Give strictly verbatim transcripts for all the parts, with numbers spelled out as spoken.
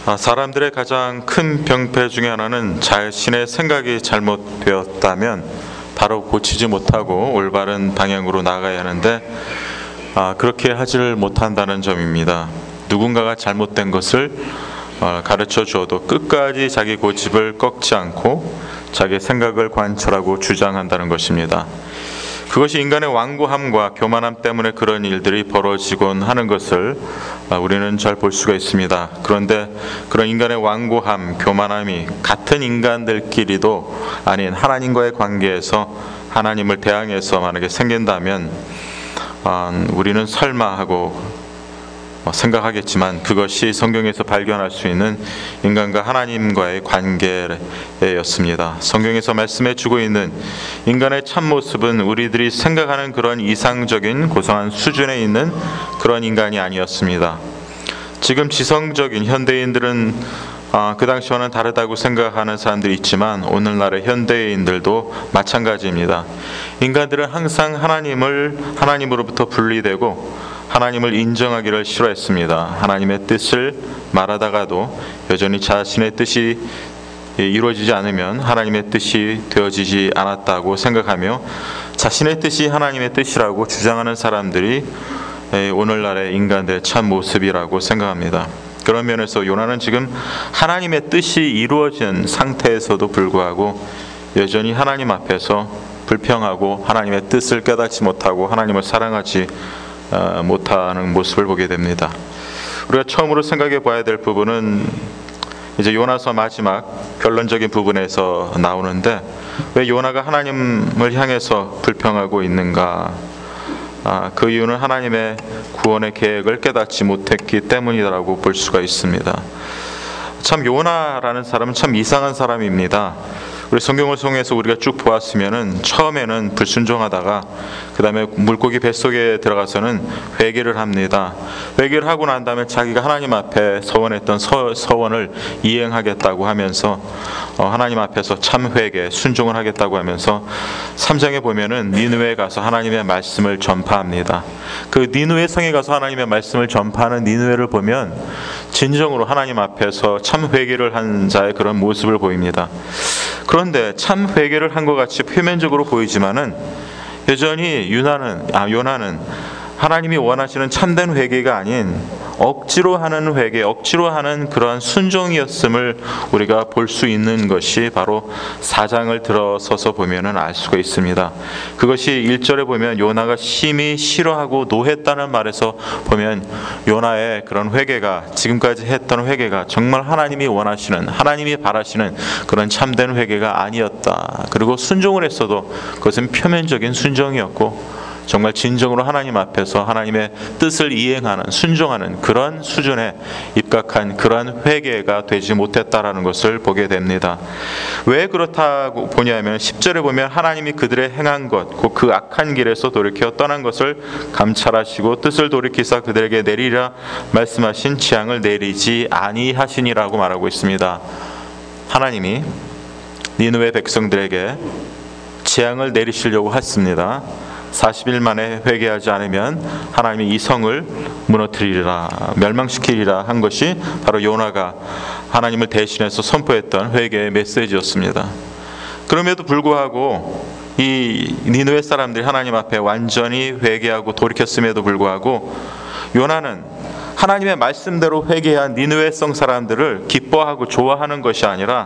아, 사람들의 가장 큰 병폐 중에 하나는 자신의 생각이 잘못되었다면 바로 고치지 못하고 올바른 방향으로 나가야 하는데 아, 그렇게 하지를 못한다는 점입니다. 누군가가 잘못된 것을 어, 가르쳐 주어도 끝까지 자기 고집을 꺾지 않고 자기 생각을 관철하고 주장한다는 것입니다. 그것이 인간의 완고함과 교만함 때문에 그런 일들이 벌어지곤 하는 것을 우리는 잘 볼 수가 있습니다. 그런데 그런 인간의 완고함, 교만함이 같은 인간들끼리도 아닌 하나님과의 관계에서 하나님을 대항해서 만약에 생긴다면 우리는 설마 하고 생각하겠지만 그것이 성경에서 발견할 수 있는 인간과 하나님과의 관계였습니다. 성경에서 말씀해 주고 있는 인간의 참모습은 우리들이 생각하는 그런 이상적인 고상한 수준에 있는 그런 인간이 아니었습니다. 지금 지성적인 현대인들은 아, 그 당시와는 다르다고 생각하는 사람들이 있지만 오늘날의 현대인들도 마찬가지입니다. 인간들은 항상 하나님을 하나님으로부터 분리되고 하나님을 인정하기를 싫어했습니다. 하나님의 뜻을 말하다가도 여전히 자신의 뜻이 이루어지지 않으면 하나님의 뜻이 되어지지 않았다고 생각하며 자신의 뜻이 하나님의 뜻이라고 주장하는 사람들이 오늘날의 인간들의 참 모습이라고 생각합니다. 그런 면에서 요나는 지금 하나님의 뜻이 이루어진 상태에서도 불구하고 여전히 하나님 앞에서 불평하고 하나님의 뜻을 깨닫지 못하고 하나님을 사랑하지 못하는 모습을 보게 됩니다. 우리가 처음으로 생각해 봐야 될 부분은 이제 요나서 마지막 결론적인 부분에서 나오는데 왜 요나가 하나님을 향해서 불평하고 있는가? 아, 그 이유는 하나님의 구원의 계획을 깨닫지 못했기 때문이라고 볼 수가 있습니다. 참 요나라는 사람은 참 이상한 사람입니다. 우리 성경을 통해서 우리가 쭉 보았으면은 처음에는 불순종하다가 그 다음에 물고기 뱃속에 들어가서는 회개를 합니다. 회개를 하고 난 다음에 자기가 하나님 앞에 서원했던 서, 서원을 이행하겠다고 하면서 어, 하나님 앞에서 참 회개, 순종을 하겠다고 하면서 삼 장에 보면은 니느웨에 가서 하나님의 말씀을 전파합니다. 그 니느웨 성에 가서 하나님의 말씀을 전파하는 니느웨를 보면 진정으로 하나님 앞에서 참 회개를 한 자의 그런 모습을 보입니다. 그런데 참 회개를 한 것 같이 표면적으로 보이지만은 여전히 유나는, 아, 요나는 하나님이 원하시는 참된 회개가 아닌 억지로 하는 회개, 억지로 하는 그러한 순종이었음을 우리가 볼 수 있는 것이 바로 사 장을 들어서서 보면은 알 수가 있습니다. 그것이 일 절에 보면 요나가 심히 싫어하고 노했다는 말에서 보면 요나의 그런 회개가 지금까지 했던 회개가 정말 하나님이 원하시는, 하나님이 바라시는 그런 참된 회개가 아니었다. 그리고 순종을 했어도 그것은 표면적인 순종이었고 정말 진정으로 하나님 앞에서 하나님의 뜻을 이행하는, 순종하는 그런 수준에 입각한 그러한 회개가 되지 못했다라는 것을 보게 됩니다. 왜 그렇다고 보냐면 십 절에 보면 하나님이 그들의 행한 것, 곧 그 악한 길에서 돌이켜 떠난 것을 감찰하시고 뜻을 돌이키사 그들에게 내리라 말씀하신 재앙을 내리지 아니하시니라고 말하고 있습니다. 하나님이 니느웨 백성들에게 재앙을 내리시려고 했습니다. 사십 일 만에 회개하지 않으면 하나님이 이 성을 무너뜨리리라, 멸망시키리라 한 것이 바로 요나가 하나님을 대신해서 선포했던 회개의 메시지였습니다. 그럼에도 불구하고 이 니느웨 사람들이 하나님 앞에 완전히 회개하고 돌이켰음에도 불구하고 요나는 하나님의 말씀대로 회개한 니느웨 성 사람들을 기뻐하고 좋아하는 것이 아니라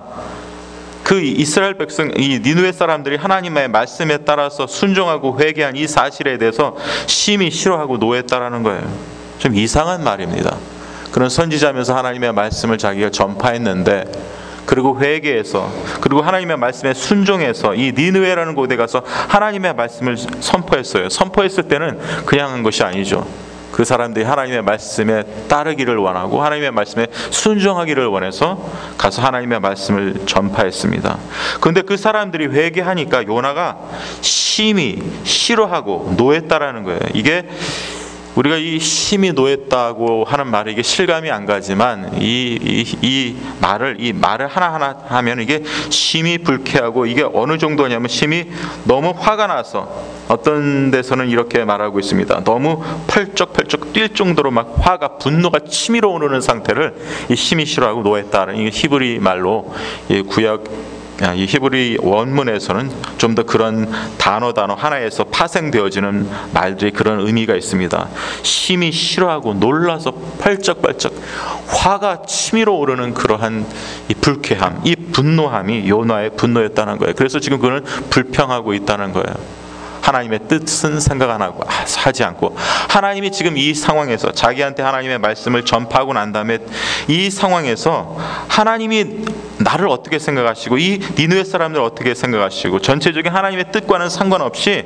그 이스라엘 백성, 이 니느웨 사람들이 하나님의 말씀에 따라서 순종하고 회개한 이 사실에 대해서 심히 싫어하고 노했다라는 거예요. 좀 이상한 말입니다. 그런 선지자면서 하나님의 말씀을 자기가 전파했는데 그리고 회개해서 그리고 하나님의 말씀에 순종해서 이 니느웨라는 곳에 가서 하나님의 말씀을 선포했어요. 선포했을 때는 그냥 한 것이 아니죠. 그 사람들이 하나님의 말씀에 따르기를 원하고 하나님의 말씀에 순종하기를 원해서 가서 하나님의 말씀을 전파했습니다. 그런데 그 사람들이 회개하니까 요나가 심히 싫어하고 노했다라는 거예요. 이게 우리가 이 힘이 노했다고 하는 말이 이게 실감이 안 가지만 이, 이, 이 말을 이 말을 하나하나 하면 이게 심히 불쾌하고, 이게 어느 정도냐면 심히 너무 화가 나서, 어떤 데서는 이렇게 말하고 있습니다. 너무 펄쩍펄쩍 뛸 정도로 막 화가, 분노가 치밀어 오르는 상태를 이 심히 싫어하고 노했다는, 이 히브리 말로 이 구약 이 히브리 원문에서는 좀 더 그런 단어 단어 하나에서 파생되어지는 말들이 그런 의미가 있습니다. 심히 싫어하고 놀라서 펄쩍펄쩍 화가 치밀어 오르는 그러한 이 불쾌함, 이 분노함이 요나의 분노였다는 거예요. 그래서 지금 그는 불평하고 있다는 거예요. 하나님의 뜻은 생각 안 하고 하지 않고, 하나님이 지금 이 상황에서 자기한테 하나님의 말씀을 전파하고 난 다음에 이 상황에서 하나님이 나를 어떻게 생각하시고 이 니느웨 사람들을 어떻게 생각하시고 전체적인 하나님의 뜻과는 상관없이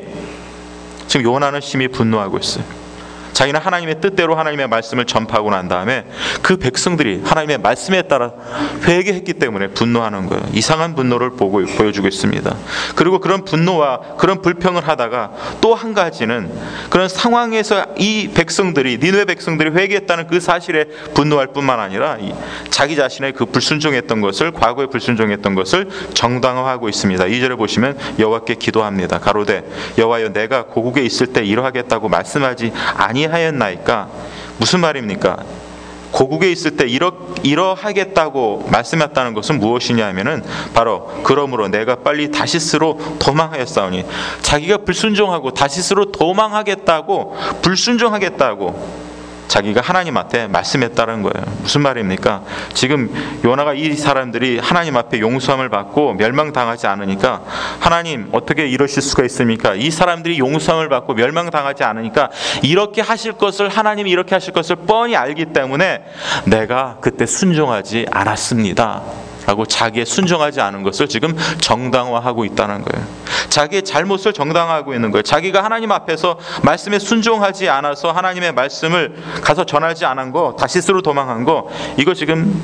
지금 요나는 심히 분노하고 있어요. 자기는 하나님의 뜻대로 하나님의 말씀을 전파하고 난 다음에 그 백성들이 하나님의 말씀에 따라 회개했기 때문에 분노하는 거예요. 이상한 분노를 보고 보여주고 있습니다. 그리고 그런 분노와 그런 불평을 하다가 또 한 가지는, 그런 상황에서 이 백성들이, 니느웨 백성들이 회개했다는 그 사실에 분노할 뿐만 아니라 자기 자신의 그 불순종했던 것을, 과거에 불순종했던 것을 정당화하고 있습니다. 이 절에 보시면 여호와께 기도합니다. 가로되 여호와여, 내가 고국에 있을 때 이러하겠다고 말씀하지 아니 하였나이까? 무슨 말입니까? 고국에 있을 때 이러, 이러하겠다고 말씀했다는 것은 무엇이냐 하면은 바로 그러므로 내가 빨리 다시스로 도망하였사오니, 자기가 불순종하고 다시스로 도망하겠다고, 불순종하겠다고 자기가 하나님 앞에 말씀했다는 거예요. 무슨 말입니까? 지금 요나가 이 사람들이 하나님 앞에 용서함을 받고 멸망당하지 않으니까, 하나님 어떻게 이러실 수가 있습니까? 이 사람들이 용서함을 받고 멸망당하지 않으니까 이렇게 하실 것을, 하나님이 이렇게 하실 것을 뻔히 알기 때문에 내가 그때 순종하지 않았습니다 라고 자기의 순종하지 않은 것을 지금 정당화하고 있다는 거예요. 자기의 잘못을 정당화하고 있는 거예요. 자기가 하나님 앞에서 말씀에 순종하지 않아서 하나님의 말씀을 가서 전하지 않은 거, 다시스로 도망한 거, 이거 지금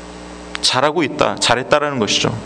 잘하고 있다, 잘했다라는 것이죠.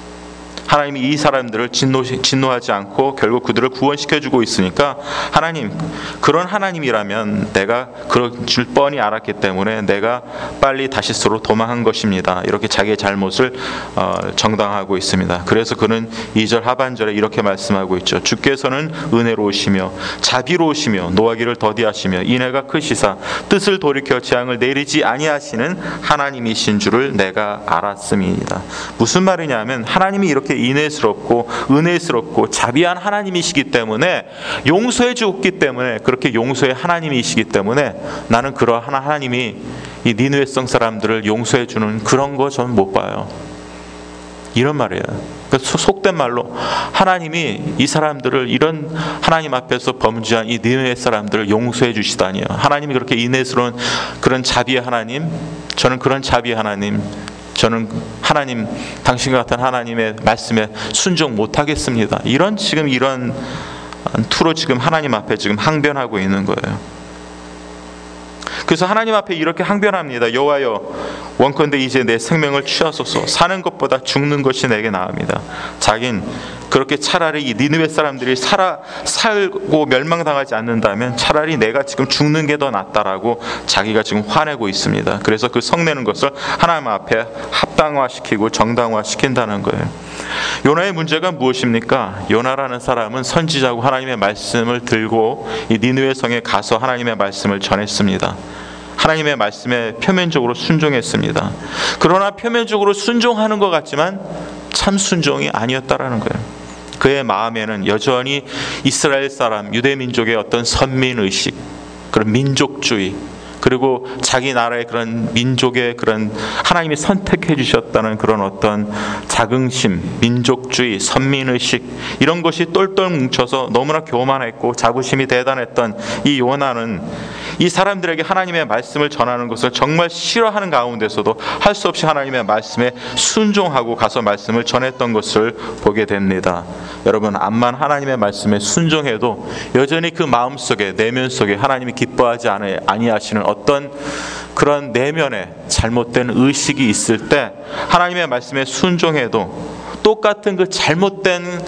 하나님이 이 사람들을 진노, 진노하지 않고 결국 그들을 구원시켜주고 있으니까, 하나님, 그런 하나님이라면 내가 그럴 줄 뻔히 알았기 때문에 내가 빨리 다시스로 도망한 것입니다. 이렇게 자기의 잘못을 어, 정당화하고 있습니다. 그래서 그는 이 절 하반절에 이렇게 말씀하고 있죠. 주께서는 은혜로우시며 자비로우시며 노하기를 더디하시며 인애가 크시사 뜻을 돌이켜 재앙을 내리지 아니하시는 하나님이신 줄을 내가 알았음이니이다. 무슨 말이냐면, 하나님이 이렇게 인애스럽고 은혜스럽고 자비한 하나님이시기 때문에, 용서해 주었기 때문에, 그렇게 용서의 하나님이시기 때문에 나는 그러한 하나님이 이 니느웨성 사람들을 용서해 주는 그런 거 저는 못 봐요. 이런 말이에요. 그러니까 속된 말로 하나님이 이 사람들을, 이런 하나님 앞에서 범죄한 이 니느웨 사람들을 용서해 주시다니요. 하나님이 그렇게 인애스러운 그런 자비의 하나님, 저는 그런 자비의 하나님, 저는 하나님, 당신과 같은 하나님의 말씀에 순종 못하겠습니다. 이런 지금 이런 투로 지금 하나님 앞에 지금 항변하고 있는 거예요. 그래서 하나님 앞에 이렇게 항변합니다. 여호와여, 원컨대 이제 내 생명을 취하소서. 사는 것보다 죽는 것이 내게 나옵니다. 자긴 그렇게 차라리 이 니느웨 사람들이 살아 살고 멸망당하지 않는다면 차라리 내가 지금 죽는 게 더 낫다라고 자기가 지금 화내고 있습니다. 그래서 그 성내는 것을 하나님 앞에 합당화시키고 정당화시킨다는 거예요. 요나의 문제가 무엇입니까? 요나라는 사람은 선지자고 하나님의 말씀을 들고 이 니느웨 성에 가서 하나님의 말씀을 전했습니다. 하나님의 말씀에 표면적으로 순종했습니다. 그러나 표면적으로 순종하는 것 같지만 참 순종이 아니었다라는 거예요. 그의 마음에는 여전히 이스라엘 사람, 유대 민족의 어떤 선민의식, 그런 민족주의, 그리고 자기 나라의 그런 민족의 그런 하나님이 선택해 주셨다는 그런 어떤 자긍심, 민족주의, 선민의식, 이런 것이 똘똘 뭉쳐서 너무나 교만했고 자부심이 대단했던 이 요나는 이 사람들에게 하나님의 말씀을 전하는 것을 정말 싫어하는 가운데서도 할 수 없이 하나님의 말씀에 순종하고 가서 말씀을 전했던 것을 보게 됩니다. 여러분, 암만 하나님의 말씀에 순종해도 여전히 그 마음속에, 내면 속에 하나님이 기뻐하지 아니하시는 어떤 그런 내면에 잘못된 의식이 있을 때 하나님의 말씀에 순종해도 똑같은 그 잘못된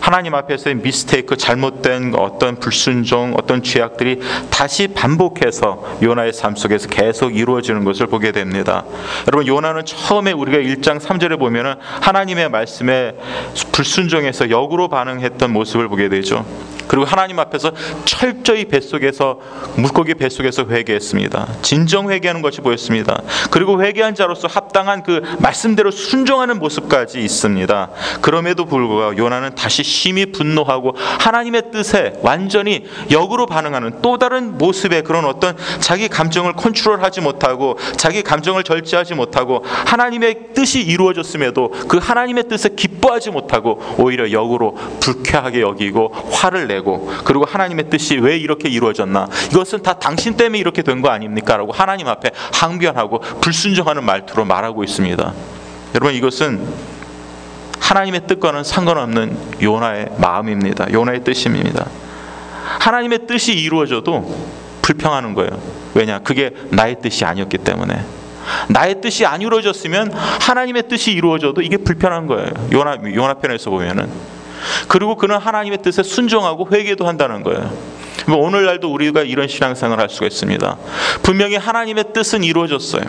하나님 앞에서의 미스테이크, 잘못된 어떤 불순종, 어떤 죄악들이 다시 반복해서 요나의 삶 속에서 계속 이루어지는 것을 보게 됩니다. 여러분, 요나는 처음에 우리가 일 장 삼 절에 보면은 하나님의 말씀에 불순종해서 역으로 반응했던 모습을 보게 되죠. 그리고 하나님 앞에서 철저히 뱃속에서, 물고기 뱃속에서 회개했습니다. 진정 회개하는 것이 보였습니다. 그리고 회개한 자로서 합당한 그 말씀대로 순종하는 모습까지 있습니다. 그럼에도 불구하고 요나는 다시 심히 분노하고 하나님의 뜻에 완전히 역으로 반응하는 또 다른 모습의 그런 어떤 자기 감정을 컨트롤하지 못하고 자기 감정을 절제하지 못하고 하나님의 뜻이 이루어졌음에도 그 하나님의 뜻에 기뻐하지 못하고 오히려 역으로 불쾌하게 여기고 화를 내고, 그리고 하나님의 뜻이 왜 이렇게 이루어졌나, 이것은 다 당신 때문에 이렇게 된 거 아닙니까? 라고 하나님 앞에 항변하고 불순종하는 말투로 말하고 있습니다. 여러분, 이것은 하나님의 뜻과는 상관없는 요나의 마음입니다. 요나의 뜻입니다. 하나님의 뜻이 이루어져도 불평하는 거예요. 왜냐? 그게 나의 뜻이 아니었기 때문에. 나의 뜻이 안 이루어졌으면 하나님의 뜻이 이루어져도 이게 불편한 거예요. 요나, 요나 편에서 보면은. 그리고 그는 하나님의 뜻에 순종하고 회개도 한다는 거예요. 오늘날도 우리가 이런 신앙생활을 할 수가 있습니다. 분명히 하나님의 뜻은 이루어졌어요.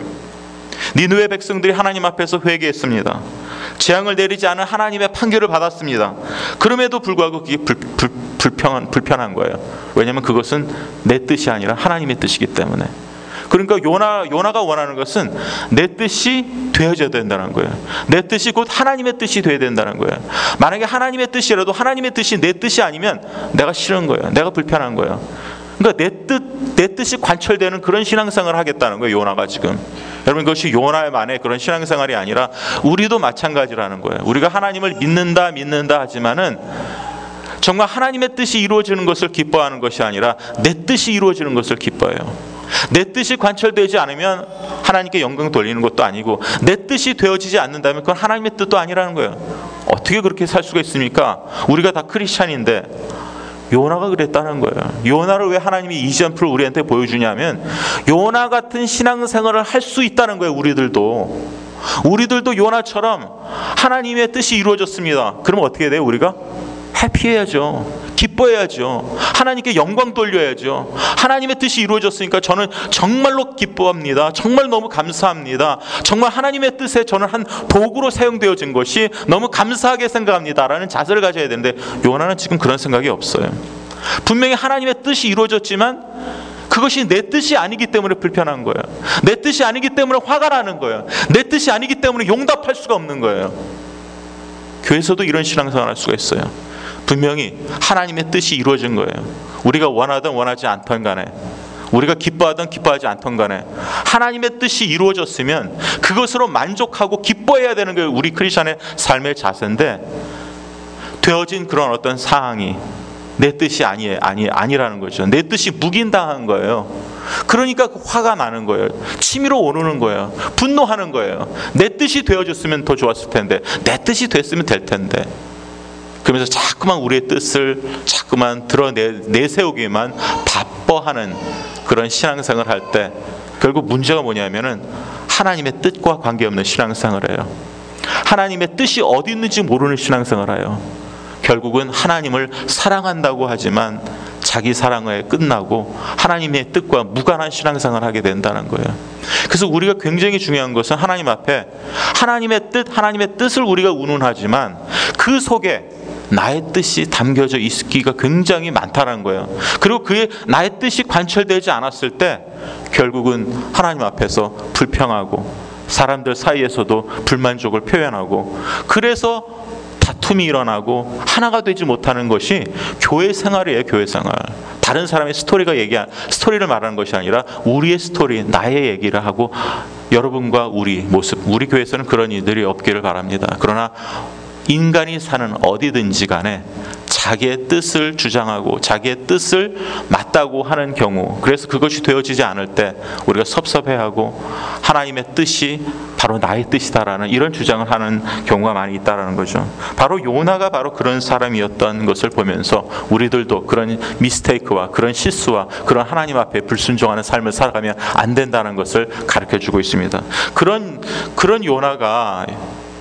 니느웨 백성들이 하나님 앞에서 회개했습니다. 재앙을 내리지 않은 하나님의 판결을 받았습니다. 그럼에도 불구하고 그게 불, 불, 불편한, 불편한 거예요. 왜냐하면 그것은 내 뜻이 아니라 하나님의 뜻이기 때문에. 그러니까 요나, 요나가 원하는 것은 내 뜻이 되어져야 된다는 거예요. 내 뜻이 곧 하나님의 뜻이 되어야 된다는 거예요. 만약에 하나님의 뜻이라도 하나님의 뜻이 내 뜻이 아니면 내가 싫은 거예요. 내가 불편한 거예요. 그러니까 내 뜻, 내 뜻이 관철되는 그런 신앙생활을 하겠다는 거예요, 요나가 지금. 여러분, 그것이 요나만의 그런 신앙생활이 아니라 우리도 마찬가지라는 거예요. 우리가 하나님을 믿는다 믿는다 하지만은 정말 하나님의 뜻이 이루어지는 것을 기뻐하는 것이 아니라 내 뜻이 이루어지는 것을 기뻐해요. 내 뜻이 관철되지 않으면 하나님께 영광 돌리는 것도 아니고, 내 뜻이 되어지지 않는다면 그건 하나님의 뜻도 아니라는 거예요. 어떻게 그렇게 살 수가 있습니까? 우리가 다 크리스찬인데. 요나가 그랬다는 거예요. 요나를 왜 하나님이 이점프를 우리한테 보여주냐면 요나 같은 신앙생활을 할 수 있다는 거예요. 우리들도 우리들도 요나처럼 하나님의 뜻이 이루어졌습니다. 그럼 어떻게 돼요? 우리가 해피해야죠. 기뻐해야죠. 하나님께 영광 돌려야죠. 하나님의 뜻이 이루어졌으니까 저는 정말로 기뻐합니다. 정말 너무 감사합니다. 정말 하나님의 뜻에 저는 한 도구로 사용되어진 것이 너무 감사하게 생각합니다 라는 자세를 가져야 되는데, 요나는 지금 그런 생각이 없어요. 분명히 하나님의 뜻이 이루어졌지만 그것이 내 뜻이 아니기 때문에 불편한 거예요. 내 뜻이 아니기 때문에 화가 나는 거예요. 내 뜻이 아니기 때문에 용답할 수가 없는 거예요. 교회에서도 이런 신앙생활을 할 수가 있어요. 분명히 하나님의 뜻이 이루어진 거예요. 우리가 원하든 원하지 않던 간에, 우리가 기뻐하든 기뻐하지 않던 간에 하나님의 뜻이 이루어졌으면 그것으로 만족하고 기뻐해야 되는 게 우리 크리스천의 삶의 자세인데, 되어진 그런 어떤 상황이 내 뜻이 아니, 아니, 아니라는 거죠. 내 뜻이 묵인당한 거예요. 그러니까 화가 나는 거예요. 치밀어 오르는 거예요. 분노하는 거예요. 내 뜻이 되어졌으면 더 좋았을 텐데, 내 뜻이 됐으면 될 텐데. 그러면서 자꾸만 우리의 뜻을 자꾸만 드러내 내세우기만 바빠하는 그런 신앙생활을 할 때 결국 문제가 뭐냐면은 하나님의 뜻과 관계없는 신앙생활을 해요. 하나님의 뜻이 어디 있는지 모르는 신앙생활을 해요. 결국은 하나님을 사랑한다고 하지만 자기 사랑에 끝나고 하나님의 뜻과 무관한 신앙생활을 하게 된다는 거예요. 그래서 우리가 굉장히 중요한 것은 하나님 앞에 하나님의 뜻, 하나님의 뜻을 우리가 운운하지만 그 속에 나의 뜻이 담겨져 있기가 굉장히 많다는 거예요. 그리고 그의 나의 뜻이 관철되지 않았을 때 결국은 하나님 앞에서 불평하고 사람들 사이에서도 불만족을 표현하고, 그래서 다툼이 일어나고 하나가 되지 못하는 것이 교회 생활이에요. 교회 생활. 다른 사람의 스토리가 얘기한 스토리를 말하는 것이 아니라 우리의 스토리, 나의 얘기를 하고 여러분과 우리 모습, 우리 교회에서는 그런 일들이 없기를 바랍니다. 그러나 인간이 사는 어디든지 간에 자기의 뜻을 주장하고 자기의 뜻을 맞다고 하는 경우, 그래서 그것이 되어지지 않을 때 우리가 섭섭해하고 하나님의 뜻이 바로 나의 뜻이다라는 이런 주장을 하는 경우가 많이 있다라는 거죠. 바로 요나가 바로 그런 사람이었던 것을 보면서 우리들도 그런 미스테이크와 그런 실수와 그런 하나님 앞에 불순종하는 삶을 살아가면 안 된다는 것을 가르쳐주고 있습니다. 그런 그런 요나가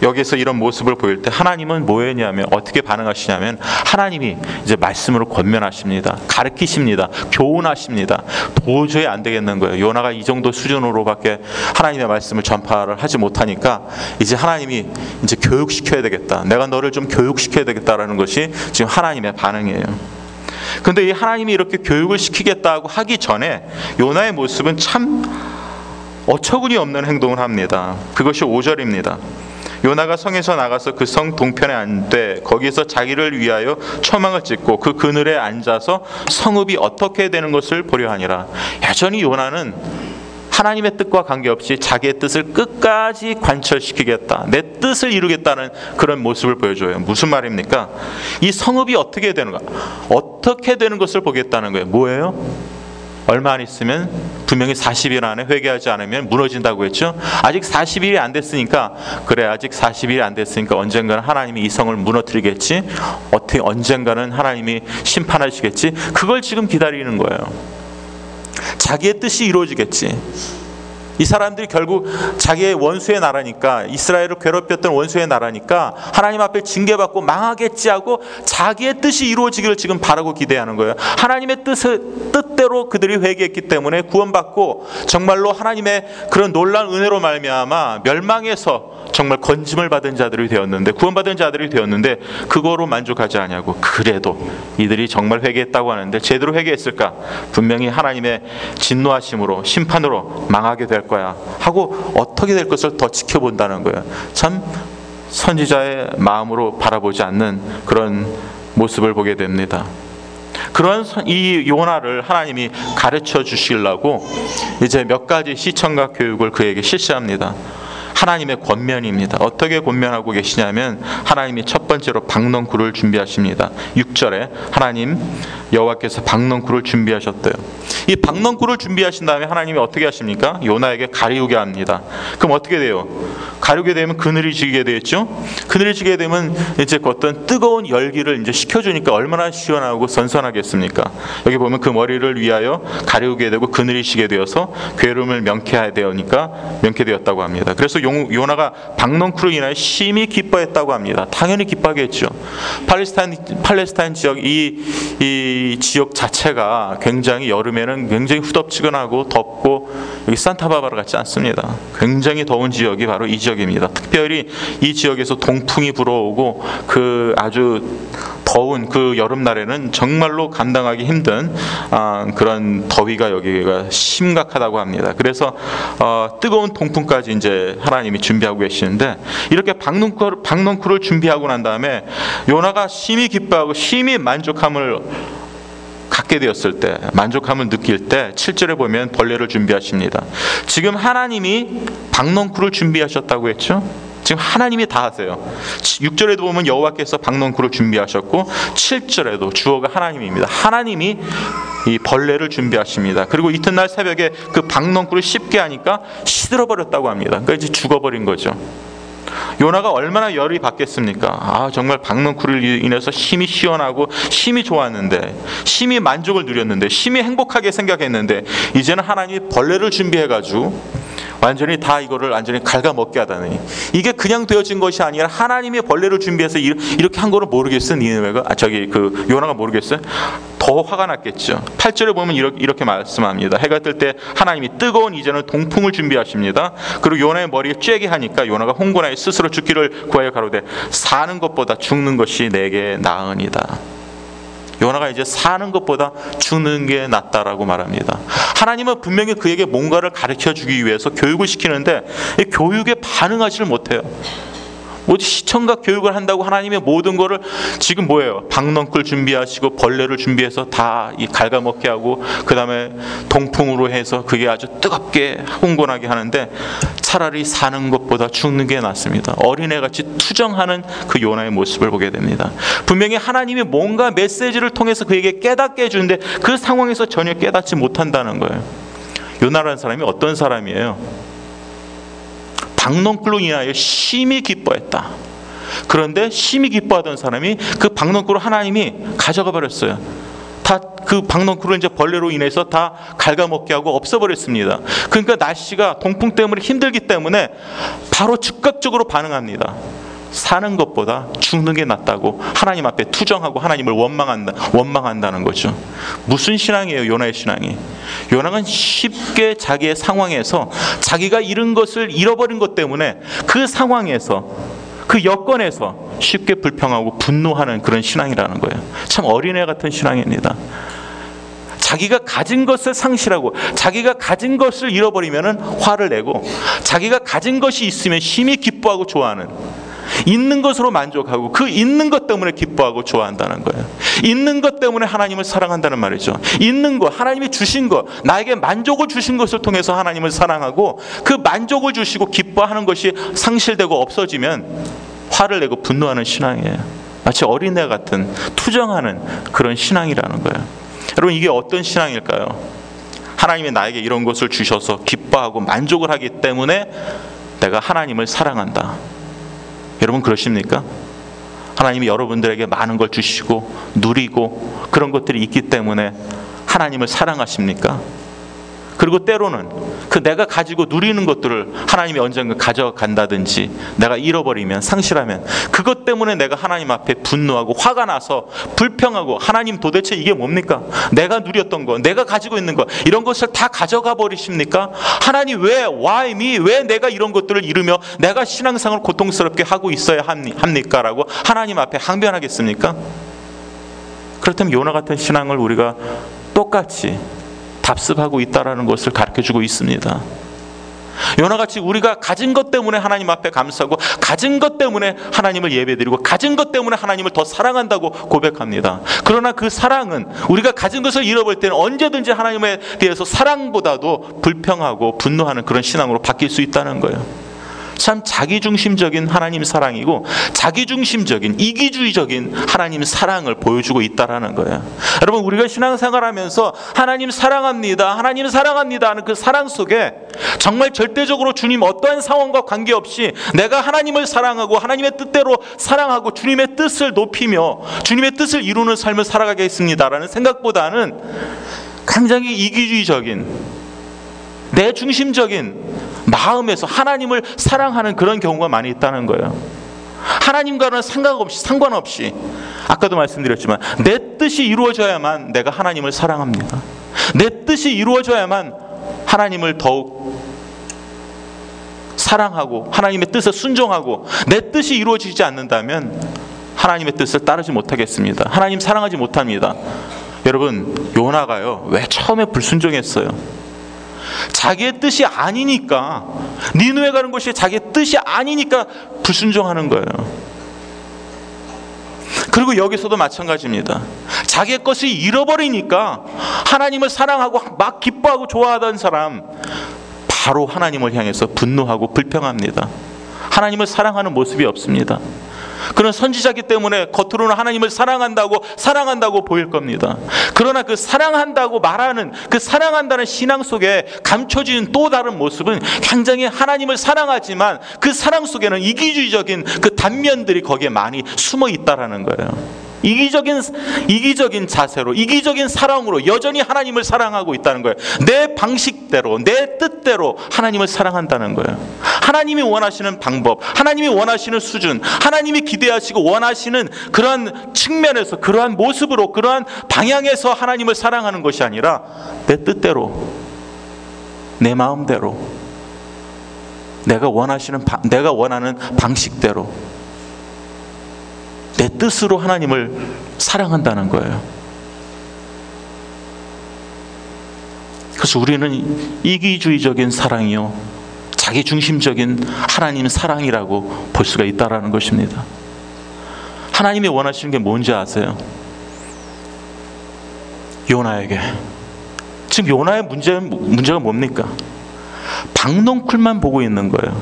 여기서 이런 모습을 보일 때 하나님은 뭐 했냐면 어떻게 반응하시냐면 하나님이 이제 말씀으로 권면하십니다. 가르치십니다. 교훈하십니다. 도저히 안 되겠는 거예요. 요나가 이 정도 수준으로밖에 하나님의 말씀을 전파를 하지 못하니까 이제 하나님이 이제 교육시켜야 되겠다. 내가 너를 좀 교육시켜야 되겠다라는 것이 지금 하나님의 반응이에요. 근데 이 하나님이 이렇게 교육을 시키겠다고 하기 전에 요나의 모습은 참 어처구니 없는 행동을 합니다. 그것이 오 절입니다. 요나가 성에서 나가서 그 성 동편에 앉되 거기서 자기를 위하여 초망을 짓고 그 그늘에 앉아서 성읍이 어떻게 되는 것을 보려 하니라. 여전히 요나는 하나님의 뜻과 관계없이 자기의 뜻을 끝까지 관철시키겠다, 내 뜻을 이루겠다는 그런 모습을 보여줘요. 무슨 말입니까? 이 성읍이 어떻게 되는가, 어떻게 되는 것을 보겠다는 거예요. 뭐예요? 얼마 안 있으면 분명히 사십 일 안에 회개하지 않으면 무너진다고 했죠. 아직 사십 일이 안 됐으니까, 그래 아직 사십 일이 안 됐으니까 언젠가는 하나님이 이 성을 무너뜨리겠지, 어떻게 언젠가는 하나님이 심판하시겠지, 그걸 지금 기다리는 거예요. 자기의 뜻이 이루어지겠지. 이 사람들이 결국 자기의 원수의 나라니까, 이스라엘을 괴롭혔던 원수의 나라니까 하나님 앞에 징계받고 망하겠지 하고 자기의 뜻이 이루어지기를 지금 바라고 기대하는 거예요. 하나님의 뜻을, 뜻대로 그들이 회개했기 때문에 구원받고 정말로 하나님의 그런 놀라운 은혜로 말미암아 멸망에서 정말 건짐을 받은 자들이 되었는데, 구원받은 자들이 되었는데 그거로 만족하지 않냐고. 그래도 이들이 정말 회개했다고 하는데 제대로 회개했을까? 분명히 하나님의 진노하심으로, 심판으로 망하게 될 거야 하고 어떻게 될 것을 더 지켜본다는 거예요. 참 선지자의 마음으로 바라보지 않는 그런 모습을 보게 됩니다. 그런 이 요나를 하나님이 가르쳐 주시려고 이제 몇 가지 시청각 교육을 그에게 실시합니다. 하나님의 권면입니다. 어떻게 권면하고 계시냐면 하나님이 첫 번째로 박넝쿨을 준비하십니다. 육 절에 하나님 여호와께서 박넝쿨을 준비하셨대요. 이 박넝쿨을 준비하신 다음에 하나님이 어떻게 하십니까? 요나에게 가리우게 합니다. 그럼 어떻게 돼요? 가리우게 되면 그늘이 지게 되겠죠? 그늘이 지게 되면 이제 어떤 뜨거운 열기를 이제 식혀주니까 얼마나 시원하고 선선하겠습니까? 여기 보면 그 머리를 위하여 가리우게 되고 그늘이 지게 되어서 괴로움을 명쾌해야 되니까 명쾌되었다고 합니다. 그래서 요나가 박넝쿨로 인하여 심히 기뻐했다고 합니다. 당연히 기뻐하겠죠. 팔레스타인, 팔레스타인 지역, 이, 이 지역 자체가 굉장히 여름에는 굉장히 후덥지근하고 덥고, 여기 산타바바라 같지 않습니다. 굉장히 더운 지역이 바로 이 지역입니다. 특별히 이 지역에서 동풍이 불어오고 그 아주 더운 그 여름날에는 정말로 감당하기 힘든 아, 그런 더위가 여기가 심각하다고 합니다. 그래서 어, 뜨거운 동풍까지 이제 하나님이 준비하고 계시는데, 이렇게 박넝쿨, 박넝쿨을 준비하고 난 다음에 요나가 심히 기뻐하고 심히 만족함을 갖게 되었을 때, 만족함을 느낄 때 칠 절에 보면 벌레를 준비하십니다. 지금 하나님이 박넝쿨을 준비하셨다고 했죠. 지금 하나님이 다 하세요. 육 절에도 보면 여호와께서 박넝쿨을 준비하셨고, 칠 절에도 주어가 하나님입니다. 하나님이 이 벌레를 준비하십니다. 그리고 이튿날 새벽에 그 박넝쿨을 씹게 하니까 시들어버렸다고 합니다. 그러니까 이제 죽어버린 거죠. 요나가 얼마나 열이 받겠습니까? 아, 정말 박넝쿨을 인해서 심히 시원하고 심히 좋았는데, 심히 만족을 누렸는데, 심히 행복하게 생각했는데, 이제는 하나님이 벌레를 준비해가지고 완전히 다 이거를 완전히 갉아먹게 하다니. 이게 그냥 되어진 것이 아니라 하나님이 벌레를 준비해서 이렇게 한 거를 모르겠어, 니느웨가? 아, 저기 그 요나가 모르겠어요? 더 화가 났겠죠. 팔 절에 보면 이렇게, 이렇게 말씀합니다. 해가 뜰 때 하나님이 뜨거운 이제는 동풍을 준비하십니다. 그리고 요나의 머리에 쬐게 하니까 요나가 홍곤하여 스스로 죽기를 구하여 가로되 사는 것보다 죽는 것이 내게 나으니이다. 요나가 이제 사는 것보다 죽는 게 낫다라고 말합니다. 하나님은 분명히 그에게 뭔가를 가르쳐주기 위해서 교육을 시키는데 이 교육에 반응하지를 못해요. 어디 시청각 교육을 한다고 하나님의 모든 거를 지금 뭐예요? 박넝쿨 준비하시고 벌레를 준비해서 다 이 갉아먹게 하고, 그 다음에 동풍으로 해서 그게 아주 뜨겁게 홍곤하게 하는데, 차라리 사는 것보다 죽는 게 낫습니다. 어린애같이 투정하는 그 요나의 모습을 보게 됩니다. 분명히 하나님이 뭔가 메시지를 통해서 그에게 깨닫게 해주는데 그 상황에서 전혀 깨닫지 못한다는 거예요. 요나라는 사람이 어떤 사람이에요? 박넝쿨로 인하여 심히 기뻐했다. 그런데 심히 기뻐하던 사람이 그 박넝쿨을 하나님이 가져가 버렸어요. 다 그 박넝쿨을 이제 벌레로 인해서 다 갉아먹게 하고 없애버렸습니다. 그러니까 나시가 동풍 때문에 힘들기 때문에 바로 즉각적으로 반응합니다. 사는 것보다 죽는 게 낫다고 하나님 앞에 투정하고 하나님을 원망한다, 원망한다는 거죠. 무슨 신앙이에요, 요나의 신앙이? 요나는 쉽게 자기의 상황에서 자기가 잃은 것을 잃어버린 것 때문에 그 상황에서, 그 여건에서 쉽게 불평하고 분노하는 그런 신앙이라는 거예요. 참 어린애 같은 신앙입니다. 자기가 가진 것을 상실하고 자기가 가진 것을 잃어버리면 화를 내고, 자기가 가진 것이 있으면 심히 기뻐하고 좋아하는, 있는 것으로 만족하고 그 있는 것 때문에 기뻐하고 좋아한다는 거예요. 있는 것 때문에 하나님을 사랑한다는 말이죠. 있는 것, 하나님이 주신 것, 나에게 만족을 주신 것을 통해서 하나님을 사랑하고, 그 만족을 주시고 기뻐하는 것이 상실되고 없어지면 화를 내고 분노하는 신앙이에요. 마치 어린애 같은 투정하는 그런 신앙이라는 거예요. 여러분, 이게 어떤 신앙일까요? 하나님이 나에게 이런 것을 주셔서 기뻐하고 만족을 하기 때문에 내가 하나님을 사랑한다. 여러분 그러십니까? 하나님이 여러분들에게 많은 걸 주시고 누리고 그런 것들이 있기 때문에 하나님을 사랑하십니까? 그리고 때로는 그 내가 가지고 누리는 것들을 하나님이 언젠가 가져간다든지, 내가 잃어버리면, 상실하면 그것 때문에 내가 하나님 앞에 분노하고 화가 나서 불평하고, 하나님 도대체 이게 뭡니까? 내가 누렸던 거, 내가 가지고 있는 거, 이런 것을 다 가져가 버리십니까? 하나님 왜, why me? 왜 내가 이런 것들을 잃으며 내가 신앙생활을 고통스럽게 하고 있어야 합니까? 라고 하나님 앞에 항변하겠습니까? 그렇다면 요나 같은 신앙을 우리가 똑같이 답습하고 있다는 것을 가르쳐주고 있습니다. 요나같이 우리가 가진 것 때문에 하나님 앞에 감사하고, 가진 것 때문에 하나님을 예배드리고, 가진 것 때문에 하나님을 더 사랑한다고 고백합니다. 그러나 그 사랑은 우리가 가진 것을 잃어버릴 때는 언제든지 하나님에 대해서 사랑보다도 불평하고 분노하는 그런 신앙으로 바뀔 수 있다는 거예요. 참 자기중심적인 하나님 사랑이고 자기중심적인 이기주의적인 하나님 사랑을 보여주고 있다는 거예요. 여러분, 우리가 신앙생활하면서 하나님 사랑합니다, 하나님 사랑합니다 하는 그 사랑 속에 정말 절대적으로 주님 어떠한 상황과 관계없이 내가 하나님을 사랑하고 하나님의 뜻대로 사랑하고 주님의 뜻을 높이며 주님의 뜻을 이루는 삶을 살아가겠습니다라는 생각보다는 굉장히 이기주의적인, 내 중심적인 마음에서 하나님을 사랑하는 그런 경우가 많이 있다는 거예요. 하나님과는 상관없이, 상관없이 아까도 말씀드렸지만 내 뜻이 이루어져야만 내가 하나님을 사랑합니다. 내 뜻이 이루어져야만 하나님을 더욱 사랑하고 하나님의 뜻에 순종하고, 내 뜻이 이루어지지 않는다면 하나님의 뜻을 따르지 못하겠습니다. 하나님 사랑하지 못합니다. 여러분, 요나가요, 왜 처음에 불순종했어요? 자기의 뜻이 아니니까, 니느웨 가는 것이 자기의 뜻이 아니니까 불순종하는 거예요. 그리고 여기서도 마찬가지입니다. 자기의 것을 잃어버리니까 하나님을 사랑하고 막 기뻐하고 좋아하던 사람 바로 하나님을 향해서 분노하고 불평합니다. 하나님을 사랑하는 모습이 없습니다. 그런 선지자이기 때문에 겉으로는 하나님을 사랑한다고 사랑한다고 보일 겁니다. 그러나 그 사랑한다고 말하는, 그 사랑한다는 신앙 속에 감춰진 또 다른 모습은 굉장히 하나님을 사랑하지만 그 사랑 속에는 이기주의적인 그 단면들이 거기에 많이 숨어 있다라는 거예요. 이기적인 이기적인 자세로, 이기적인 사랑으로 여전히 하나님을 사랑하고 있다는 거예요. 내 방식대로, 내 뜻대로 하나님을 사랑한다는 거예요. 하나님이 원하시는 방법, 하나님이 원하시는 수준, 하나님이 기대하시고 원하시는 그러한 측면에서, 그러한 모습으로, 그러한 방향에서 하나님을 사랑하는 것이 아니라 내 뜻대로, 내 마음대로, 내가 원하시는 내가 원하는 방식대로, 내 뜻으로 하나님을 사랑한다는 거예요. 그래서 우리는 이기주의적인 사랑이요, 자기중심적인 하나님 사랑이라고 볼 수가 있다는 것입니다. 하나님이 원하시는 게 뭔지 아세요? 요나에게 지금 요나의 문제, 문제가 뭡니까? 박넝쿨만 보고 있는 거예요.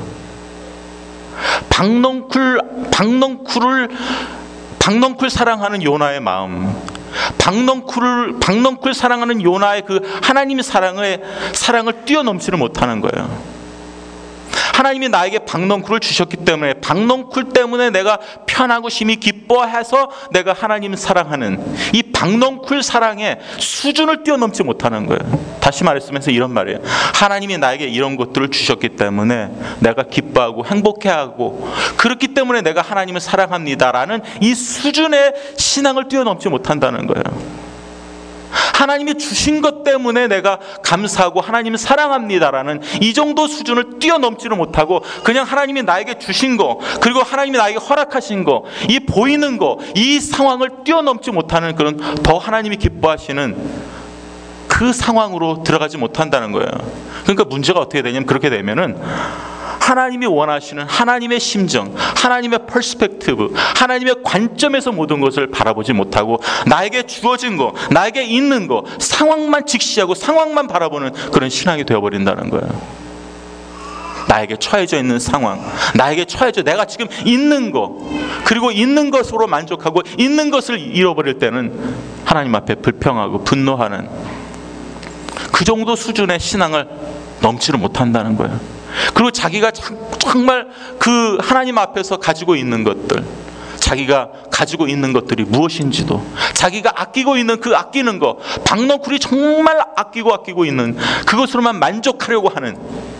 박넝쿨, 박넝쿨을 박넝쿨 사랑하는 요나의 마음, 박넝쿨을 박넝쿨 사랑하는 요나의 그 하나님의 사랑을 사랑을 뛰어넘지를 못하는 거예요. 하나님이 나에게 박넝쿨을 주셨기 때문에, 박넝쿨 때문에 내가 편하고 심히 기뻐해서 내가 하나님 사랑하는 이 박넝쿨 사랑의 수준을 뛰어넘지 못하는 거예요. 다시 말했으면서 이런 말이에요. 하나님이 나에게 이런 것들을 주셨기 때문에 내가 기뻐하고 행복해하고 그렇기 때문에 내가 하나님을 사랑합니다라는 이 수준의 신앙을 뛰어넘지 못한다는 거예요. 하나님이 주신 것 때문에 내가 감사하고 하나님을 사랑합니다라는 이 정도 수준을 뛰어넘지를 못하고 그냥 하나님이 나에게 주신 거 그리고 하나님이 나에게 허락하신 거 이 보이는 거 이 상황을 뛰어넘지 못하는 그런 더 하나님이 기뻐하시는 그 상황으로 들어가지 못한다는 거예요. 그러니까 문제가 어떻게 되냐면 그렇게 되면은 하나님이 원하시는 하나님의 심정, 하나님의 퍼스펙티브, 하나님의 관점에서 모든 것을 바라보지 못하고 나에게 주어진 거, 나에게 있는 거, 상황만 직시하고 상황만 바라보는 그런 신앙이 되어버린다는 거예요. 나에게 처해져 있는 상황, 나에게 처해져 내가 지금 있는 거, 그리고 있는 것으로 만족하고 있는 것을 잃어버릴 때는 하나님 앞에 불평하고 분노하는 그 정도 수준의 신앙을 넘지를 못한다는 거예요. 그리고 자기가 정말 그 하나님 앞에서 가지고 있는 것들, 자기가 가지고 있는 것들이 무엇인지도, 자기가 아끼고 있는 그 아끼는 거, 박넝쿨이 정말 아끼고 아끼고 있는 그것으로만 만족하려고 하는,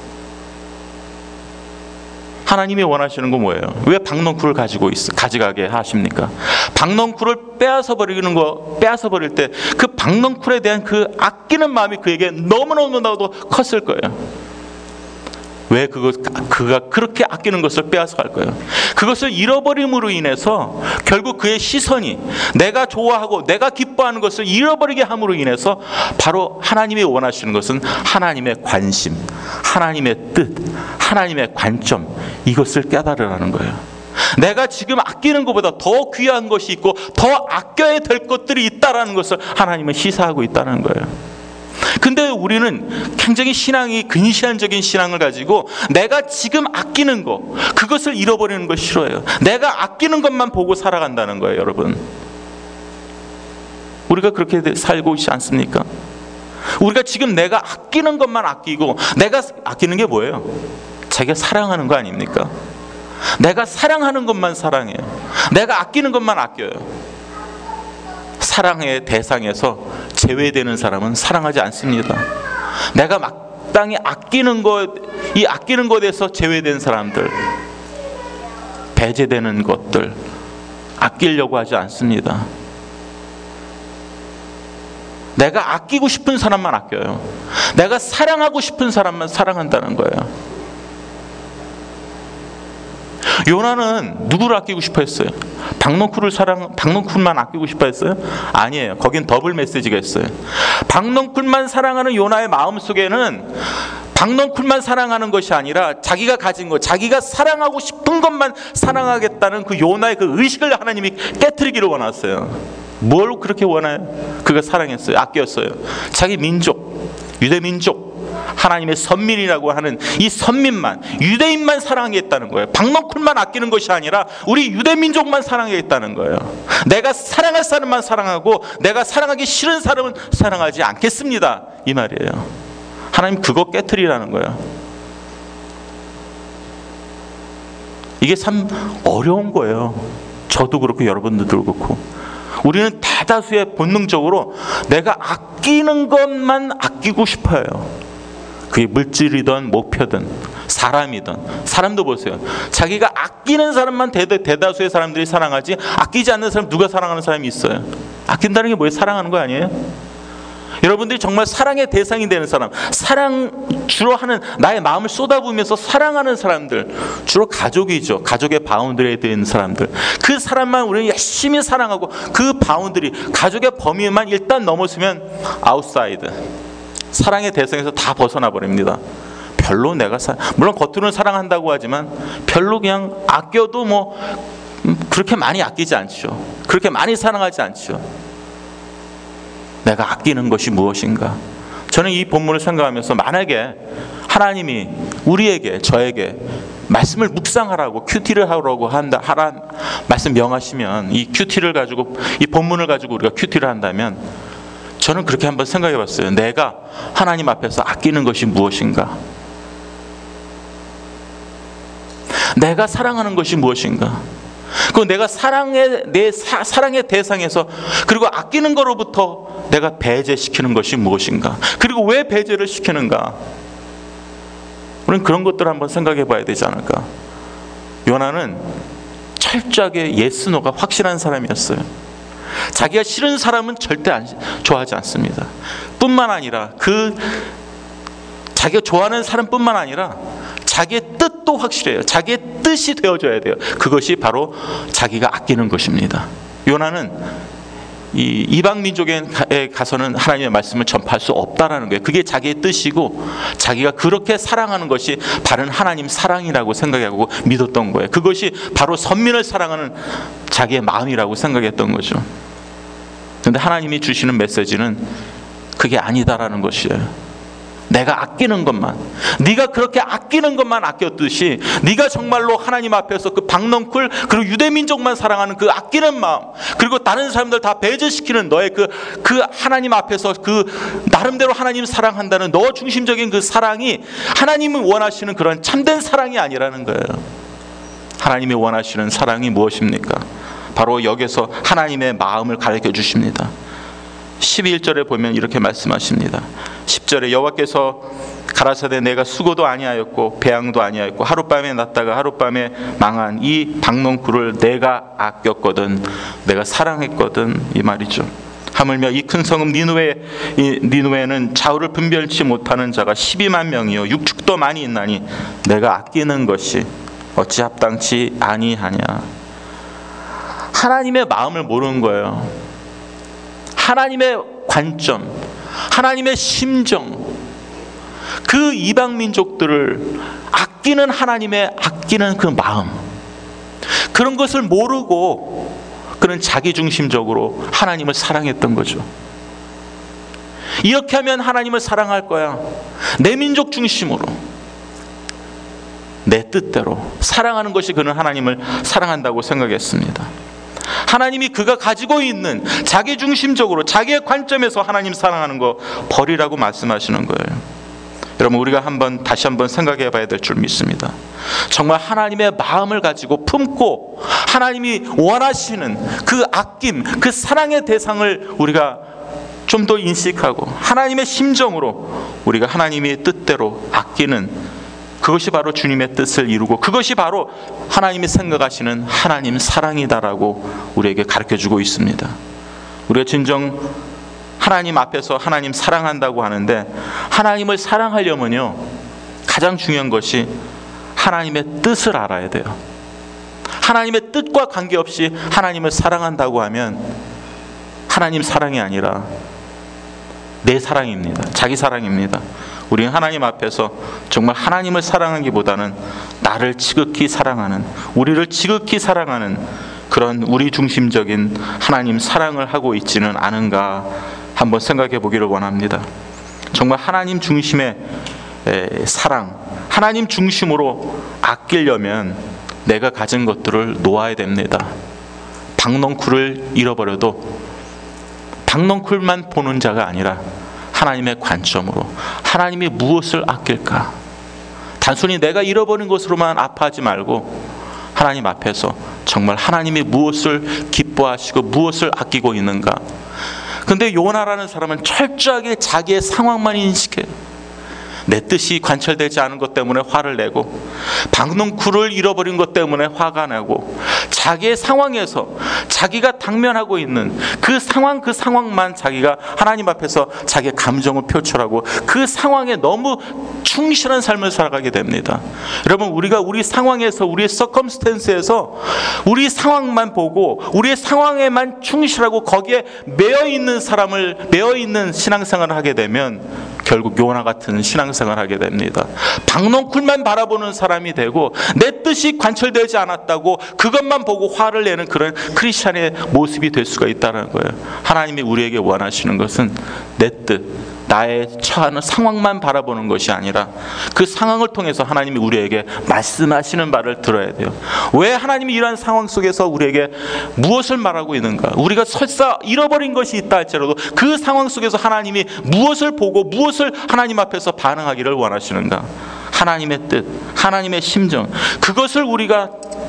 하나님이 원하시는 건 뭐예요? 왜 박넝쿨을 가지고 있어 가져가게 하십니까? 박넝쿨을 빼앗아 버리는 거, 빼앗아 버릴 때 그 박넝쿨에 대한 그 아끼는 마음이 그에게 너무너무나도 컸을 거예요. 왜 그것, 그가 그렇게 아끼는 것을 빼앗아 갈 거예요? 그것을 잃어버림으로 인해서 결국 그의 시선이 내가 좋아하고 내가 기뻐하는 것을 잃어버리게 함으로 인해서 바로 하나님이 원하시는 것은 하나님의 관심, 하나님의 뜻, 하나님의 관점, 이것을 깨달으라는 거예요. 내가 지금 아끼는 것보다 더 귀한 것이 있고 더 아껴야 될 것들이 있다라는 것을 하나님은 시사하고 있다는 거예요. 근데 우리는 굉장히 신앙이 근시안적인 신앙을 가지고 내가 지금 아끼는 거, 그것을 잃어버리는 걸 싫어해요. 내가 아끼는 것만 보고 살아간다는 거예요, 여러분. 우리가 그렇게 살고 있지 않습니까? 우리가 지금 내가 아끼는 것만 아끼고, 내가 아끼는 게 뭐예요? 자기가 사랑하는 거 아닙니까? 내가 사랑하는 것만 사랑해요. 내가 아끼는 것만 아껴요. 사랑의 대상에서 제외되는 사람은 사랑하지 않습니다. 내가 마땅히 아끼는 것, 이 아끼는 것에서 제외된 사람들, 배제되는 것들, 아끼려고 하지 않습니다. 내가 아끼고 싶은 사람만 아껴요. 내가 사랑하고 싶은 사람만 사랑한다는 거예요. 요나는 누구를 아끼고 싶어 했어요? 박넝쿨을 사랑, 박넝쿨만 아끼고 싶어 했어요? 아니에요. 거긴 더블 메시지가 있어요. 박넝쿨만 사랑하는 요나의 마음속에는 박넝쿨만 사랑하는 것이 아니라 자기가 가진 것, 자기가 사랑하고 싶은 것만 사랑하겠다는 그 요나의 그 의식을 하나님이 깨트리기를 원했어요. 뭘 그렇게 원해요? 그가 사랑했어요. 아꼈어요. 자기 민족, 유대 민족, 하나님의 선민이라고 하는 이 선민만, 유대인만 사랑하겠다는 거예요. 박넝쿨만 아끼는 것이 아니라 우리 유대 민족만 사랑하겠다는 거예요. 내가 사랑할 사람만 사랑하고 내가 사랑하기 싫은 사람은 사랑하지 않겠습니다, 이 말이에요. 하나님 그거 깨트리라는 거예요. 이게 참 어려운 거예요. 저도 그렇고 여러분들도 그렇고. 우리는 대다수의 본능적으로 내가 아끼는 것만 아끼고 싶어요. 그게 물질이든 목표든 사람이든. 사람도 보세요. 자기가 아끼는 사람만 대다, 대다수의 사람들이 사랑하지, 아끼지 않는 사람 누가 사랑하는 사람이 있어요? 아낀다는 게 뭐예요? 사랑하는 거 아니에요? 여러분들이 정말 사랑의 대상이 되는 사람, 사랑 주로 하는, 나의 마음을 쏟아부으면서 사랑하는 사람들, 주로 가족이죠. 가족의 바운드리에 있는 사람들. 그 사람만 우리는 열심히 사랑하고 그 바운드리, 가족의 범위만 일단 넘어서면 아웃사이드, 사랑의 대상에서 다 벗어나 버립니다. 별로 내가 사, 물론 겉으로는 사랑한다고 하지만 별로 그냥 아껴도 뭐 그렇게 많이 아끼지 않죠. 그렇게 많이 사랑하지 않죠. 내가 아끼는 것이 무엇인가? 저는 이 본문을 생각하면서 만약에 하나님이 우리에게, 저에게 말씀을 묵상하라고, 큐티를 하라고 한다, 하라 말씀 명하시면 이 큐티를 가지고, 이 본문을 가지고 우리가 큐티를 한다면 저는 그렇게 한번 생각해 봤어요. 내가 하나님 앞에서 아끼는 것이 무엇인가? 내가 사랑하는 것이 무엇인가? 그 내가 사랑의 내 사, 사랑의 대상에서 그리고 아끼는 거로부터 내가 배제시키는 것이 무엇인가? 그리고 왜 배제를 시키는가? 우리는 그런 것들을 한번 생각해 봐야 되지 않을까? 요나는 철저하게 예스노가 확실한 사람이었어요. 자기가 싫은 사람은 절대 안, 좋아하지 않습니다. 뿐만 아니라 그 자기가 좋아하는 사람뿐만 아니라 자기의 뜻도 확실해요. 자기의 뜻이 되어줘야 돼요. 그것이 바로 자기가 아끼는 것입니다. 요나는 이 이방 민족에 가서는 하나님의 말씀을 전파할 수 없다라는 거예요. 그게 자기의 뜻이고 자기가 그렇게 사랑하는 것이 바른 하나님 사랑이라고 생각하고 믿었던 거예요. 그것이 바로 선민을 사랑하는 자기의 마음이라고 생각했던 거죠. 그런데 하나님이 주시는 메시지는 그게 아니다라는 것이에요. 내가 아끼는 것만, 네가 그렇게 아끼는 것만 아꼈듯이 네가 정말로 하나님 앞에서 그 박넝쿨 그리고 유대민족만 사랑하는 그 아끼는 마음, 그리고 다른 사람들 다 배제시키는 너의 그, 그 하나님 앞에서 그 나름대로 하나님 사랑한다는 너 중심적인 그 사랑이 하나님이 원하시는 그런 참된 사랑이 아니라는 거예요. 하나님이 원하시는 사랑이 무엇입니까? 바로 여기서 하나님의 마음을 가르쳐 주십니다. 십일 절에 보면 이렇게 말씀하십니다. 십 절에 여호와께서 가라사대 내가 수고도 아니하였고 배양도 아니하였고 하룻밤에 났다가 하룻밤에 망한 이 박넝쿨을 내가 아꼈거든, 내가 사랑했거든, 이 말이죠. 하물며 이 큰 성읍 니느웨, 니느웨는 좌우를 분별치 못하는 자가 십이만 명이요 육축도 많이 있나니 내가 아끼는 것이 어찌 합당치 아니하냐. 하나님의 마음을 모르는 거예요. 하나님의 관점, 하나님의 심정, 그 이방 민족들을 아끼는 하나님의 아끼는 그 마음, 그런 것을 모르고 그는 자기중심적으로 하나님을 사랑했던 거죠. 이렇게 하면 하나님을 사랑할 거야. 내 민족 중심으로, 내 뜻대로 사랑하는 것이 그는 하나님을 사랑한다고 생각했습니다. 하나님이 그가 가지고 있는 자기중심적으로 자기의 관점에서 하나님 사랑하는 거 버리라고 말씀하시는 거예요. 여러분, 우리가 한번 다시 한번 생각해 봐야 될 줄 믿습니다. 정말 하나님의 마음을 가지고 품고 하나님이 원하시는 그 아낌, 그 사랑의 대상을 우리가 좀 더 인식하고 하나님의 심정으로 우리가 하나님의 뜻대로 아끼는, 그것이 바로 주님의 뜻을 이루고 그것이 바로 하나님이 생각하시는 하나님 사랑이다라고 우리에게 가르쳐주고 있습니다. 우리가 진정 하나님 앞에서 하나님 사랑한다고 하는데, 하나님을 사랑하려면요 가장 중요한 것이 하나님의 뜻을 알아야 돼요. 하나님의 뜻과 관계없이 하나님을 사랑한다고 하면 하나님 사랑이 아니라 내 사랑입니다. 자기 사랑입니다. 우리는 하나님 앞에서 정말 하나님을 사랑하기보다는 나를 지극히 사랑하는, 우리를 지극히 사랑하는 그런 우리 중심적인 하나님 사랑을 하고 있지는 않은가 한번 생각해 보기를 원합니다. 정말 하나님 중심의 사랑, 하나님 중심으로 아끼려면 내가 가진 것들을 놓아야 됩니다. 박넝쿨을 잃어버려도 박넝쿨만 보는 자가 아니라 하나님의 관점으로 하나님이 무엇을 아낄까? 단순히 내가 잃어버린 것으로만 아파하지 말고 하나님 앞에서 정말 하나님이 무엇을 기뻐하시고 무엇을 아끼고 있는가? 근데 요나라는 사람은 철저하게 자기의 상황만 인식해요. 내 뜻이 관철되지 않은 것 때문에 화를 내고, 박넝쿨을 잃어버린 것 때문에 화가 나고, 자기의 상황에서 자기가 당면하고 있는 그 상황 그 상황만 자기가 하나님 앞에서 자기의 감정을 표출하고 그 상황에 너무 충실한 삶을 살아가게 됩니다. 여러분, 우리가 우리 상황에서, 우리의 서컴스텐스에서 우리 상황만 보고 우리의 상황에만 충실하고 거기에 매여있는 사람을, 매여있는 신앙생활을 하게 되면 결국 요나 같은 신앙생활을 하게 됩니다. 박넝쿨만 바라보는 사람이 되고 내 뜻이 관철되지 않았다고 그것만 보고 화를 내는 그런 크리스찬의 모습이 될 수가 있다는 거예요. 하나님이 우리에게 원하시는 것은 내 뜻, 나의 처하는 상황만 바라보는 것이 아니라 그 상황을 통해서 하나님이 우리에게 말씀하시는 바를 들어야 돼요. 왜 하나님이 이러한 상황 속에서 우리에게 무엇을 말하고 있는가? 우리가 설사 잃어버린 것이 있다 할지라도 그 상황 속에서 하나님이 무엇을 보고 무엇을 하나님 앞에서 반응하기를 원하시는가? 하나님의 뜻, 하나님의 심정, 그것을 우리가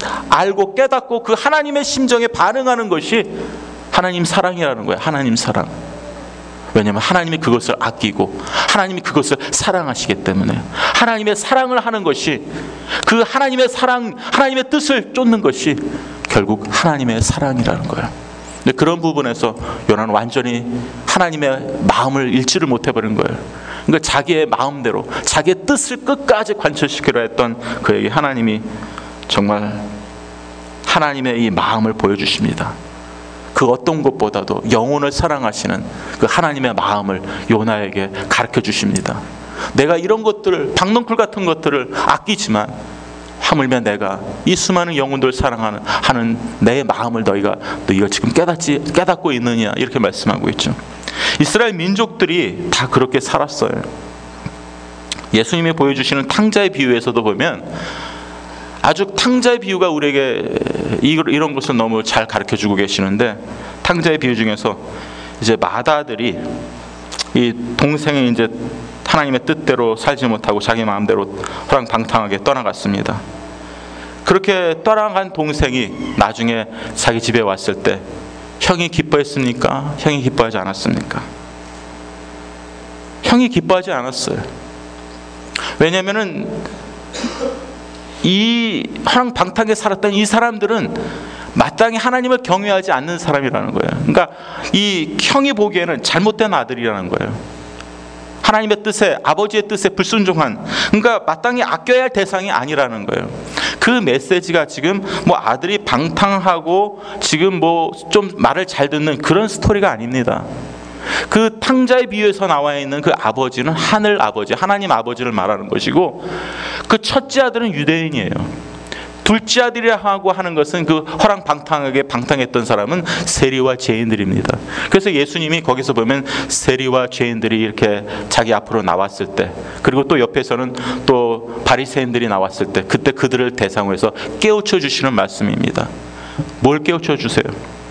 알고 깨닫고 그 하나님의 심정에 반응하는 것이 하나님 사랑이라는 거예요. 하나님 사랑. 왜냐하면 하나님이 그것을 아끼고 하나님이 그것을 사랑하시기 때문에 하나님의 사랑을 하는 것이, 그 하나님의 사랑, 하나님의 뜻을 쫓는 것이 결국 하나님의 사랑이라는 거예요. 근데 그런 부분에서 요나는 완전히 하나님의 마음을 읽지를 못해버린 거예요. 그러니까 자기의 마음대로 자기의 뜻을 끝까지 관철시키려 했던 그에게 하나님이 정말 하나님의 이 마음을 보여주십니다. 그 어떤 것보다도 영혼을 사랑하시는 그 하나님의 마음을 요나에게 가르쳐 주십니다. 내가 이런 것들을, 박넝쿨 같은 것들을 아끼지만 하물며 내가 이 수많은 영혼들을 사랑하는 하는 내 마음을 너희가 너희가 지금 깨닫지 깨닫고 있느냐, 이렇게 말씀하고 있죠. 이스라엘 민족들이 다 그렇게 살았어요. 예수님이 보여주시는 탕자의 비유에서도 보면 아주 탕자의 비유가 우리에게 이런 것을 너무 잘 가르쳐주고 계시는데, 탕자의 비유 중에서 이제 맏아들이 이 동생이 이제 하나님의 뜻대로 살지 못하고 자기 마음대로 호랑방탕하게 떠나갔습니다. 그렇게 떠나간 동생이 나중에 자기 집에 왔을 때 형이 기뻐했습니까? 형이 기뻐하지 않았습니까? 형이 기뻐하지 않았어요. 왜냐하면은 이 호랑방탕하게 살았던 이 사람들은 마땅히 하나님을 경외하지 않는 사람이라는 거예요. 그러니까 이 형이 보기에는 잘못된 아들이라는 거예요. 하나님의 뜻에, 아버지의 뜻에 불순종한, 그러니까 마땅히 아껴야 할 대상이 아니라는 거예요. 그 메시지가 지금 뭐 아들이 방탕하고 지금 뭐 좀 말을 잘 듣는 그런 스토리가 아닙니다. 그 탕자의 비유에서 나와 있는 그 아버지는 하늘 아버지, 하나님 아버지를 말하는 것이고, 그 첫째 아들은 유대인이에요. 둘째 아들이라고 하는 것은 그 호랑방탕하게 방탕했던 사람은 세리와 죄인들입니다. 그래서 예수님이 거기서 보면 세리와 죄인들이 이렇게 자기 앞으로 나왔을 때, 그리고 또 옆에서는 또 바리새인들이 나왔을 때, 그때 그들을 대상으로 해서 깨우쳐 주시는 말씀입니다. 뭘 깨우쳐 주세요?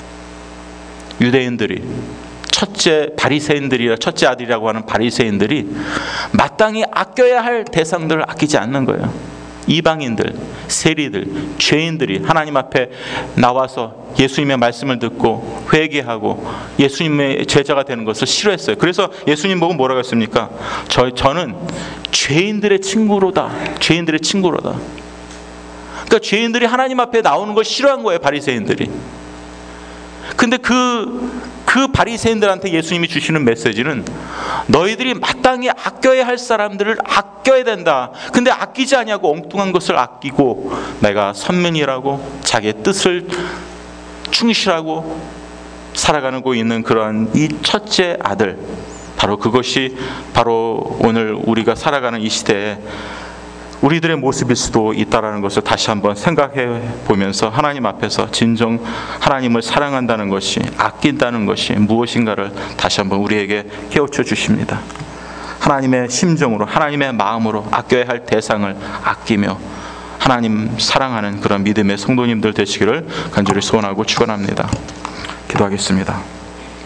유대인들이, 첫째 바리새인들이라, 첫째 아들이라고 하는 바리새인들이 마땅히 아껴야 할 대상들을 아끼지 않는 거예요. 이방인들, 세리들, 죄인들이 하나님 앞에 나와서 예수님의 말씀을 듣고 회개하고 예수님의 제자가 되는 것을 싫어했어요. 그래서 예수님 보고 뭐라고 했습니까? 저, 저는 죄인들의 친구로다. 죄인들의 친구로다. 그러니까 죄인들이 하나님 앞에 나오는 걸 싫어한 거예요, 바리새인들이. 근데 그, 그 바리새인들한테 예수님이 주시는 메시지는 너희들이 마땅히 아껴야 할 사람들을 아껴야 된다. 근데 아끼지 아니하고 엉뚱한 것을 아끼고 내가 선민이라고 자기의 뜻을 충실하고 살아가고 있는 그러한 이 첫째 아들, 바로 그것이 바로 오늘 우리가 살아가는 이 시대에 우리들의 모습일 수도 있다는 것을 다시 한번 생각해 보면서 하나님 앞에서 진정 하나님을 사랑한다는 것이, 아낀다는 것이 무엇인가를 다시 한번 우리에게 깨우쳐 주십니다. 하나님의 심정으로, 하나님의 마음으로 아껴야 할 대상을 아끼며 하나님 사랑하는 그런 믿음의 성도님들 되시기를 간절히 소원하고 축원합니다. 기도하겠습니다.